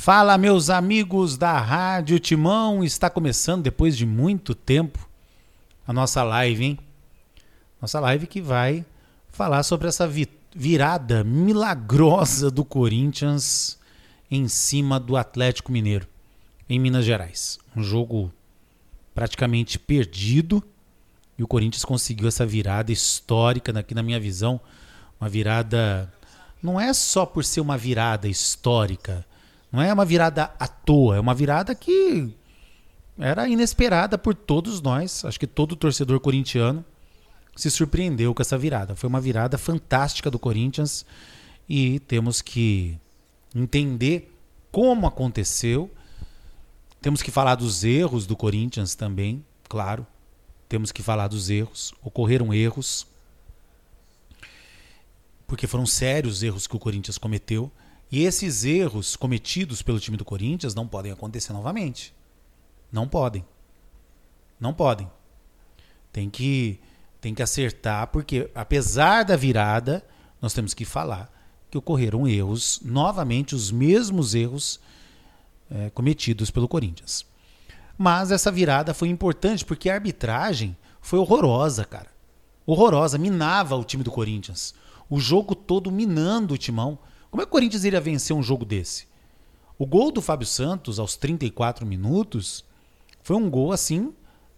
Fala, meus amigos da Rádio Timão, está começando depois de muito tempo a nossa live, hein? Nossa live que vai falar sobre essa virada milagrosa do Corinthians em cima do Atlético Mineiro, em Minas Gerais. Um jogo praticamente perdido e o Corinthians conseguiu essa virada histórica, aqui na minha visão, uma virada, não é só por ser uma virada histórica, não é uma virada à toa, é uma virada que era inesperada por todos nós. Acho que todo torcedor corintiano se surpreendeu com essa virada. Foi uma virada fantástica do Corinthians e temos que entender como aconteceu. Temos que falar dos erros do Corinthians também, claro. Temos que falar dos erros. Ocorreram erros, porque foram sérios erros que o Corinthians cometeu. E esses erros cometidos pelo time do Corinthians não podem acontecer novamente. Não podem. Não podem. Tem que acertar, porque apesar da virada, nós temos que falar que ocorreram erros, novamente os mesmos erros cometidos pelo Corinthians. Mas essa virada foi importante porque a arbitragem foi horrorosa, cara. Horrorosa, minava o time do Corinthians. O jogo todo minando o Timão. Como é que o Corinthians iria vencer um jogo desse? O gol do Fábio Santos aos 34 minutos foi um gol assim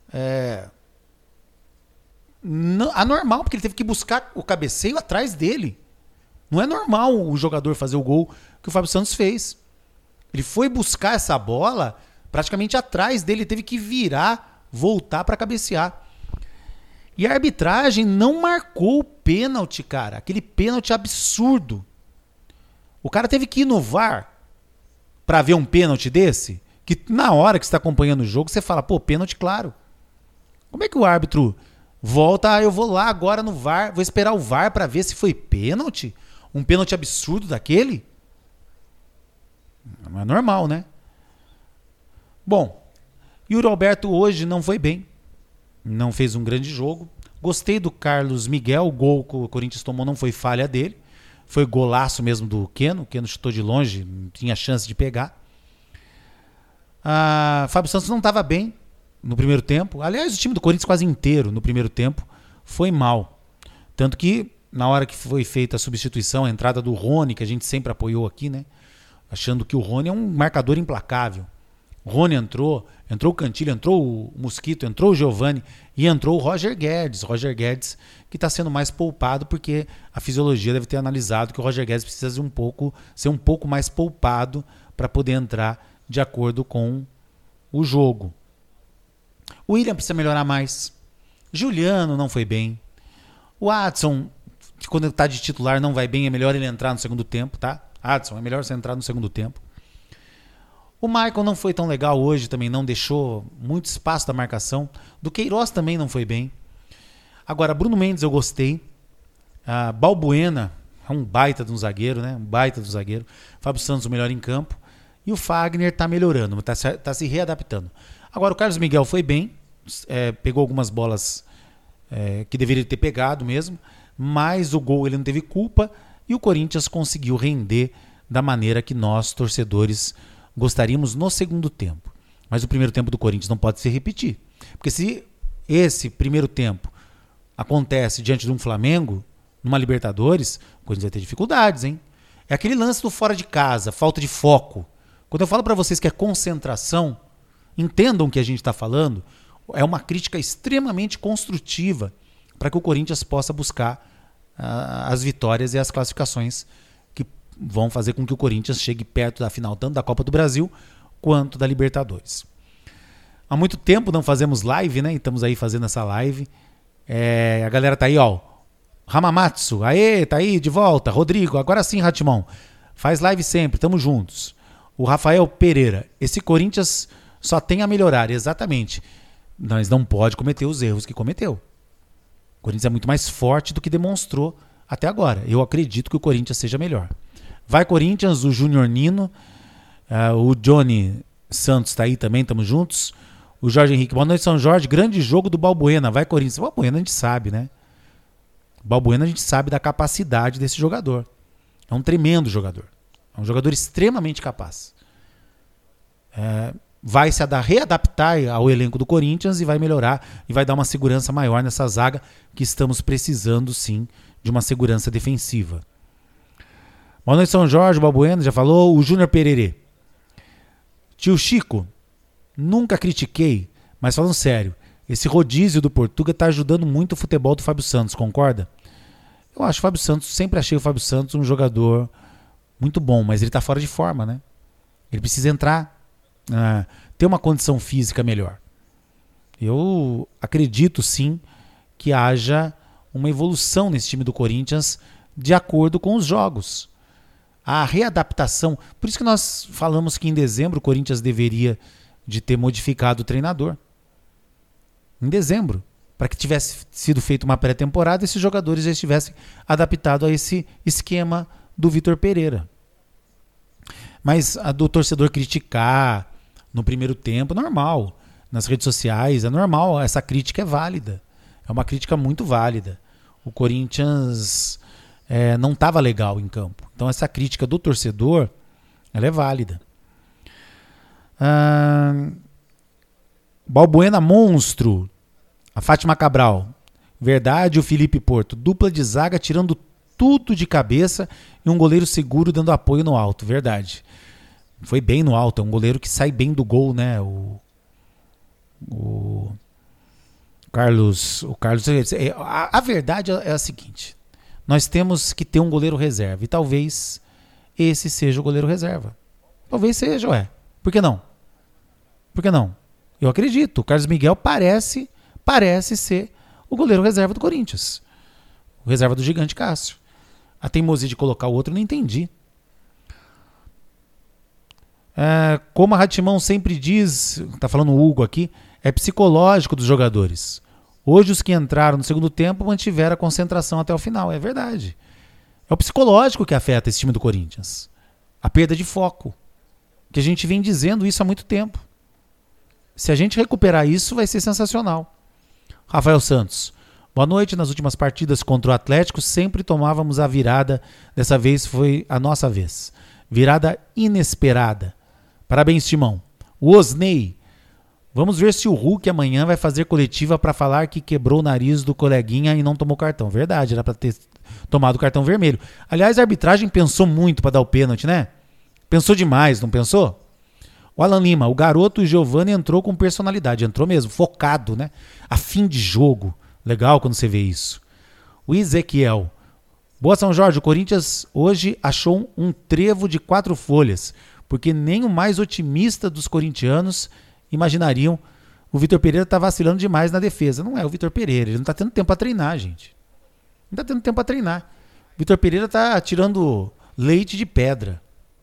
anormal, porque ele teve que buscar o cabeceio atrás dele. Não é normal o jogador fazer o gol que o Fábio Santos fez. Ele foi buscar essa bola praticamente atrás dele, teve que virar, voltar para cabecear. E a arbitragem não marcou o pênalti, cara. Aquele pênalti absurdo. O cara teve que ir no VAR para ver um pênalti desse, que na hora que você está acompanhando o jogo, você fala, pô, pênalti claro. Como é que o árbitro volta, eu vou lá agora no VAR, vou esperar o VAR para ver se foi pênalti? Um pênalti absurdo daquele? Não é normal, né? Bom, Yuri Alberto hoje não foi bem, não fez um grande jogo. Gostei do Carlos Miguel, o gol que o Corinthians tomou não foi falha dele. Foi golaço mesmo do Keno. O Keno chutou de longe, não tinha chance de pegar. Fábio Santos não estava bem no primeiro tempo. Aliás, o time do Corinthians quase inteiro no primeiro tempo foi mal. Tanto que, na hora que foi feita a substituição, a entrada do Rony, que a gente sempre apoiou aqui, né? Achando que o Rony é um marcador implacável. O Rony entrou o Cantilho, entrou o Mosquito, entrou o Giovani e entrou o Roger Guedes. Roger Guedes que está sendo mais poupado porque a fisiologia deve ter analisado que o Roger Guedes precisa ser um pouco mais poupado para poder entrar de acordo com o jogo. O William precisa melhorar mais. Juliano não foi bem. O Adson, quando ele está de titular não vai bem, é melhor ele entrar no segundo tempo, tá? Adson, é melhor você entrar no segundo tempo. O Michael não foi tão legal hoje também, não deixou muito espaço da marcação. Do Queiroz também não foi bem. Agora, Bruno Mendes eu gostei. Balbuena é um baita de um zagueiro, né? Um baita do zagueiro. Fábio Santos o melhor em campo. E o Fagner tá melhorando, tá se readaptando. Agora, o Carlos Miguel foi bem. Pegou algumas bolas que deveria ter pegado mesmo. Mas o gol ele não teve culpa. E o Corinthians conseguiu render da maneira que nós, torcedores, gostaríamos no segundo tempo. Mas o primeiro tempo do Corinthians não pode se repetir. Porque se esse primeiro tempo acontece diante de um Flamengo, numa Libertadores, o Corinthians vai ter dificuldades, hein? É aquele lance do fora de casa, falta de foco. Quando eu falo para vocês que é concentração, entendam o que a gente está falando, é uma crítica extremamente construtiva para que o Corinthians possa buscar as vitórias e as classificações que vão fazer com que o Corinthians chegue perto da final, tanto da Copa do Brasil quanto da Libertadores. Há muito tempo não fazemos live, né? E estamos aí fazendo essa live. A galera tá aí, ó. Hamamatsu, aê, tá aí, de volta. Rodrigo, agora sim, Ratimão. Faz live sempre, tamo juntos. O Rafael Pereira, esse Corinthians só tem a melhorar, exatamente. Mas não pode cometer os erros que cometeu. O Corinthians é muito mais forte do que demonstrou até agora. Eu acredito que o Corinthians seja melhor. Vai Corinthians, o Júnior Nino, o Johnny Santos tá aí também, tamo juntos. O Jorge Henrique, boa noite, São Jorge, grande jogo do Balbuena, vai Corinthians. O Balbuena a gente sabe, né? O Balbuena a gente sabe da capacidade desse jogador. É um tremendo jogador. É um jogador extremamente capaz. vai se readaptar ao elenco do Corinthians e vai melhorar e vai dar uma segurança maior nessa zaga que estamos precisando sim de uma segurança defensiva. Boa noite, São Jorge, o Balbuena já falou, o Júnior Pererê. Tio Chico, nunca critiquei, mas falando sério, esse rodízio do Portuga está ajudando muito o futebol do Fábio Santos, concorda? Eu acho o Fábio Santos, sempre achei o Fábio Santos um jogador muito bom, mas ele está fora de forma, né? Ele precisa entrar, ter uma condição física melhor. Eu acredito sim que haja uma evolução nesse time do Corinthians de acordo com os jogos. A readaptação, por isso que nós falamos que em dezembro o Corinthians deveria de ter modificado o treinador. Em dezembro, para que tivesse sido feita uma pré-temporada e esses jogadores já estivessem adaptados a esse esquema do Vitor Pereira. Mas a do torcedor criticar no primeiro tempo, normal. Nas redes sociais, é normal, essa crítica é válida. É uma crítica muito válida. O Corinthians não estava legal em campo. Então essa crítica do torcedor, ela é válida. Balbuena monstro. A Fátima Cabral. Verdade, o Felipe Porto. Dupla de zaga tirando tudo de cabeça e um goleiro seguro dando apoio no alto. Verdade. Foi bem no alto. É um goleiro que sai bem do gol, né? O Carlos. A verdade é a seguinte. Nós temos que ter um goleiro reserva. E talvez esse seja o goleiro reserva. Talvez seja, Por que não? Por que não? Eu acredito. O Carlos Miguel parece ser o goleiro reserva do Corinthians. O reserva do Gigante Cássio. A teimosia de colocar o outro eu não entendi. Como a Ratimão sempre diz, tá falando o Hugo aqui, é psicológico dos jogadores. Hoje os que entraram no segundo tempo mantiveram a concentração até o final. É verdade. É o psicológico que afeta esse time do Corinthians. A perda de foco. Que a gente vem dizendo isso há muito tempo. Se a gente recuperar isso, vai ser sensacional. Rafael Santos. Boa noite. Nas últimas partidas contra o Atlético, sempre tomávamos a virada. Dessa vez foi a nossa vez. Virada inesperada. Parabéns, Timão. O Osney. Vamos ver se o Hulk amanhã vai fazer coletiva para falar que quebrou o nariz do coleguinha e não tomou cartão. Verdade, era para ter tomado o cartão vermelho. Aliás, a arbitragem pensou muito para dar o pênalti, né? Pensou demais, não pensou? O Alan Lima, o garoto Giovani entrou com personalidade. Entrou mesmo, focado, né? A fim de jogo. Legal quando você vê isso. O Ezequiel. Boa, São Jorge. O Corinthians hoje achou um trevo de 4 folhas. Porque nem o mais otimista dos corintianos imaginariam. O Vitor Pereira está vacilando demais na defesa. Não é o Vitor Pereira. Ele não está tendo tempo para treinar, gente. Não está tendo tempo para treinar. O Vitor Pereira está tirando leite de pedra.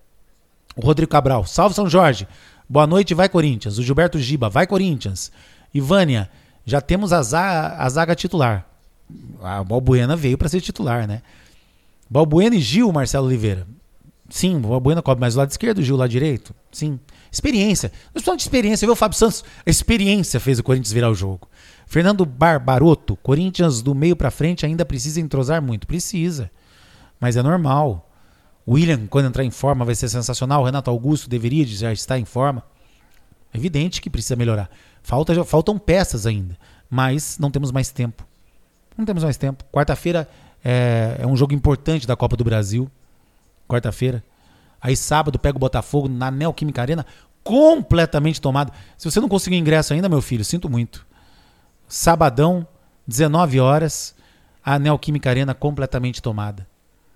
O Rodrigo Cabral. Salve, São Jorge. Boa noite, vai Corinthians. O Gilberto Giba. Vai Corinthians. Ivânia. Já temos a zaga titular. A Balbuena veio para ser titular, né? Balbuena e Gil, Marcelo Oliveira. Sim, o Balbuena cobre mais do lado esquerdo, o Gil lado direito. Sim. Experiência. Nós precisamos de experiência. Viu, o Fábio Santos? A experiência fez o Corinthians virar o jogo. Fernando Barbaroto. Corinthians do meio para frente ainda precisa entrosar muito. Precisa. Mas é normal. O William, quando entrar em forma, vai ser sensacional. O Renato Augusto deveria já estar em forma. É evidente que precisa melhorar. Faltam peças ainda. Mas não temos mais tempo. Não temos mais tempo. Quarta-feira é um jogo importante da Copa do Brasil. Quarta-feira. Aí sábado pega o Botafogo na Neoquímica Arena, completamente tomado. Se você não conseguiu ingresso ainda, meu filho, sinto muito. Sabadão, 19 horas, a Neoquímica Arena completamente tomada.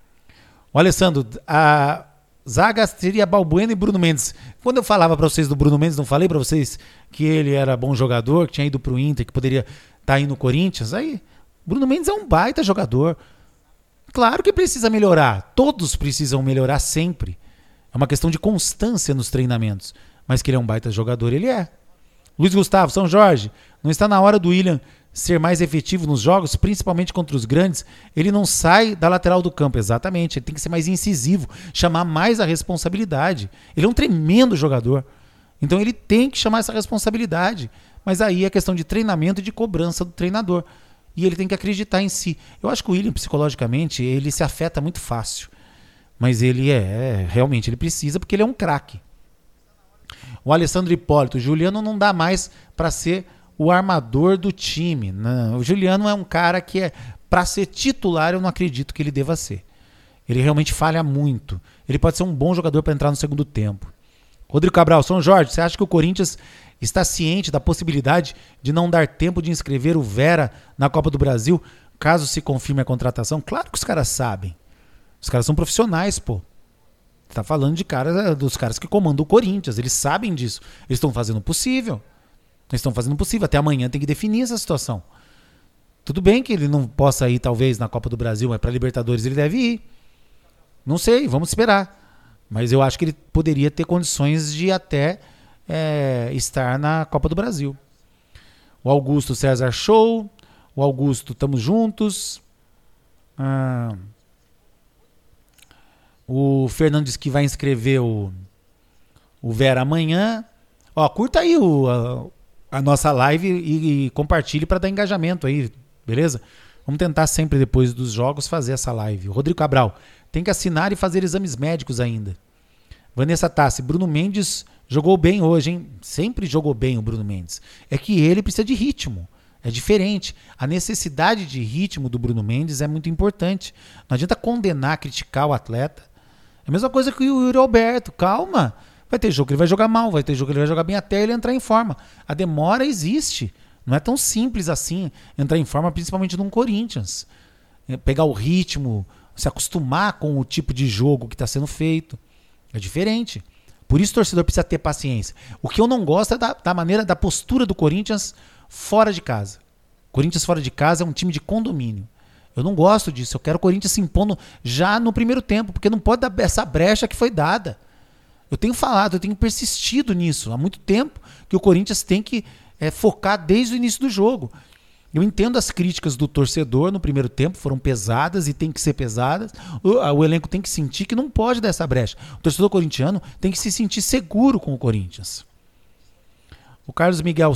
O Alessandro, a zaga seria Balbuena e Bruno Mendes. Quando eu falava para vocês do Bruno Mendes, não falei para vocês que ele era bom jogador, que tinha ido pro Inter, que poderia estar aí no Corinthians? Aí, Bruno Mendes é um baita jogador. Claro que precisa melhorar. Todos precisam melhorar sempre. É uma questão de constância nos treinamentos. Mas que ele é um baita jogador, ele é. Luiz Gustavo, São Jorge, não está na hora do William ser mais efetivo nos jogos, principalmente contra os grandes? Ele não sai da lateral do campo, exatamente. Ele tem que ser mais incisivo, chamar mais a responsabilidade. Ele é um tremendo jogador. Então ele tem que chamar essa responsabilidade. Mas aí é questão de treinamento e de cobrança do treinador. E ele tem que acreditar em si. Eu acho que o William, psicologicamente, ele se afeta muito fácil. Mas ele realmente, ele precisa, porque ele é um craque. O Alessandro Hipólito, o Juliano não dá mais para ser o armador do time. Não. O Juliano é um cara que para ser titular, eu não acredito que ele deva ser. Ele realmente falha muito. Ele pode ser um bom jogador para entrar no segundo tempo. Rodrigo Cabral, São Jorge, você acha que o Corinthians está ciente da possibilidade de não dar tempo de inscrever o Vera na Copa do Brasil, caso se confirme a contratação? Claro que os caras sabem. Os caras são profissionais, pô. Você tá falando dos caras que comandam o Corinthians. Eles sabem disso. Eles estão fazendo o possível. Até amanhã tem que definir essa situação. Tudo bem que ele não possa ir, talvez, na Copa do Brasil, mas para Libertadores ele deve ir. Não sei, vamos esperar. Mas eu acho que ele poderia ter condições de até estar na Copa do Brasil. O Augusto César, show. O Augusto, tamo juntos. O Fernandes que vai inscrever o Vera amanhã. Ó, curta aí a nossa live e compartilhe para dar engajamento aí, beleza? Vamos tentar sempre depois dos jogos fazer essa live. O Rodrigo Cabral, tem que assinar e fazer exames médicos ainda. Vanessa Tassi, Bruno Mendes jogou bem hoje, hein? Sempre jogou bem o Bruno Mendes. É que ele precisa de ritmo. É diferente. A necessidade de ritmo do Bruno Mendes é muito importante. Não adianta condenar, criticar o atleta. É a mesma coisa que o Yuri Alberto. Calma. Vai ter jogo que ele vai jogar mal, vai ter jogo que ele vai jogar bem até ele entrar em forma. A demora existe. Não é tão simples assim entrar em forma, principalmente num Corinthians. Pegar o ritmo, se acostumar com o tipo de jogo que está sendo feito. É diferente. Por isso o torcedor precisa ter paciência. O que eu não gosto é da maneira, da postura do Corinthians fora de casa. Corinthians fora de casa é um time de condomínio. Eu não gosto disso. Eu quero o Corinthians se impondo já no primeiro tempo, porque não pode dar essa brecha que foi dada. Eu tenho falado, eu tenho persistido nisso há muito tempo, que o Corinthians tem que focar desde o início do jogo. Eu entendo as críticas do torcedor no primeiro tempo, foram pesadas e tem que ser pesadas. O elenco tem que sentir que não pode dar essa brecha. O torcedor corintiano tem que se sentir seguro com o Corinthians. O Carlos Miguel,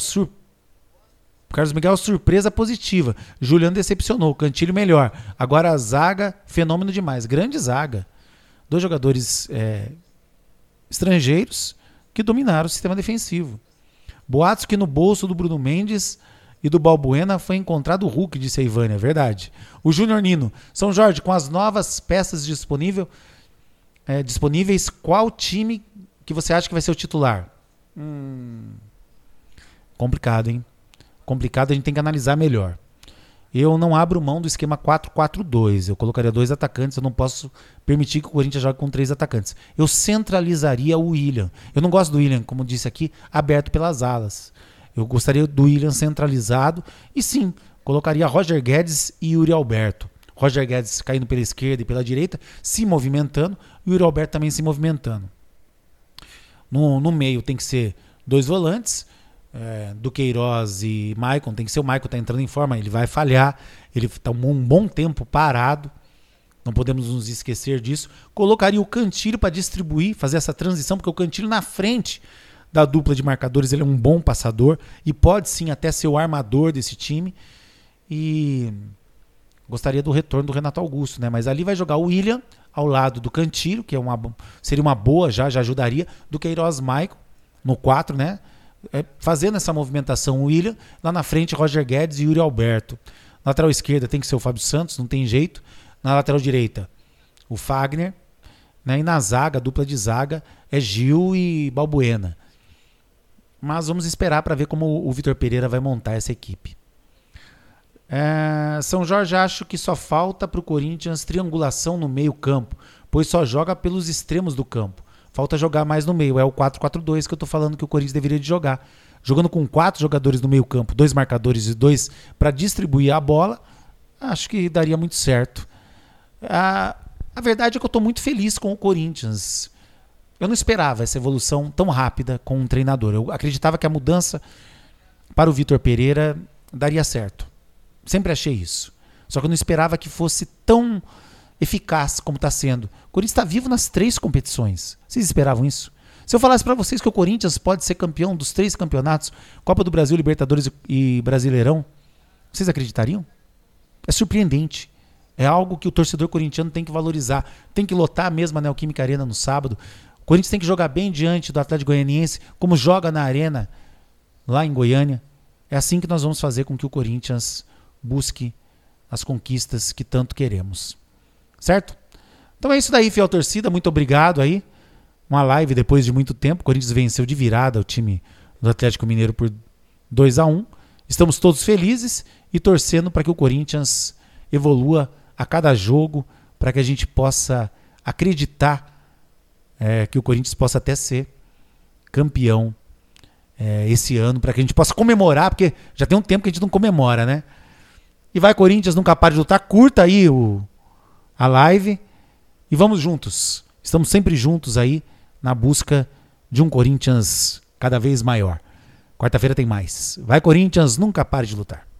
surpresa positiva. Juliano decepcionou, Cantilho melhor. Agora a zaga, fenômeno demais. Grande zaga. 2 jogadores estrangeiros que dominaram o sistema defensivo. Boatos que no bolso do Bruno Mendes e do Balbuena foi encontrado o Hulk, disse a Ivânia, é verdade. O Júnior Nino, São Jorge, com as novas peças disponíveis, qual time que você acha que vai ser o titular? Complicado, hein? Complicado, a gente tem que analisar melhor. Eu não abro mão do esquema 4-4-2. Eu colocaria 2 atacantes, eu não posso permitir que o Corinthians jogue com 3 atacantes. Eu centralizaria o William. Eu não gosto do William, como disse aqui, aberto pelas alas. Eu gostaria do William centralizado e sim, colocaria Roger Guedes e Yuri Alberto. Roger Guedes caindo pela esquerda e pela direita, se movimentando, e Yuri Alberto também se movimentando. No meio tem que ser 2 volantes, Duqueiroz e Maicon. Tem que ser o Maicon, tá entrando em forma, ele vai falhar, ele está um bom tempo parado, não podemos nos esquecer disso. Colocaria o Cantilho para distribuir, fazer essa transição, porque o Cantilho na frente da dupla de marcadores, ele é um bom passador e pode sim até ser o armador desse time. E gostaria do retorno do Renato Augusto, né? Mas ali vai jogar o William ao lado do Cantilho, que seria uma boa, já ajudaria, do Queiroz Maicon no 4, né? Fazendo essa movimentação, o William, lá na frente Roger Guedes e Yuri Alberto. Na lateral esquerda tem que ser o Fábio Santos, não tem jeito. Na lateral direita o Fagner, né? E na zaga, a dupla de zaga é Gil e Balbuena. Mas vamos esperar para ver como o Vitor Pereira vai montar essa equipe. São Jorge, acho que só falta para o Corinthians triangulação no meio campo, pois só joga pelos extremos do campo. Falta jogar mais no meio, é o 4-4-2 que eu estou falando que o Corinthians deveria de jogar. Jogando com 4 jogadores no meio campo, 2 marcadores e 2 para distribuir a bola, acho que daria muito certo. A verdade é que eu estou muito feliz com o Corinthians. Eu não esperava essa evolução tão rápida com um treinador. Eu acreditava que a mudança para o Vitor Pereira daria certo. Sempre achei isso. Só que eu não esperava que fosse tão eficaz como está sendo. O Corinthians está vivo nas 3 competições. Vocês esperavam isso? Se eu falasse para vocês que o Corinthians pode ser campeão dos 3 campeonatos, Copa do Brasil, Libertadores e Brasileirão, vocês acreditariam? É surpreendente. É algo que o torcedor corintiano tem que valorizar. Tem que lotar mesmo a Neoquímica Arena no sábado. O Corinthians tem que jogar bem diante do Atlético Goianiense, como joga na Arena, lá em Goiânia. É assim que nós vamos fazer com que o Corinthians busque as conquistas que tanto queremos. Certo? Então é isso daí, fiel torcida. Muito obrigado aí. Uma live depois de muito tempo. O Corinthians venceu de virada o time do Atlético Mineiro por 2-1. Estamos todos felizes e torcendo para que o Corinthians evolua a cada jogo, para que a gente possa acreditar que o Corinthians possa até ser campeão esse ano, para que a gente possa comemorar, porque já tem um tempo que a gente não comemora, né? E vai, Corinthians, nunca pare de lutar. Curta aí a live e vamos juntos. Estamos sempre juntos aí na busca de um Corinthians cada vez maior. Quarta-feira tem mais. Vai, Corinthians, nunca pare de lutar.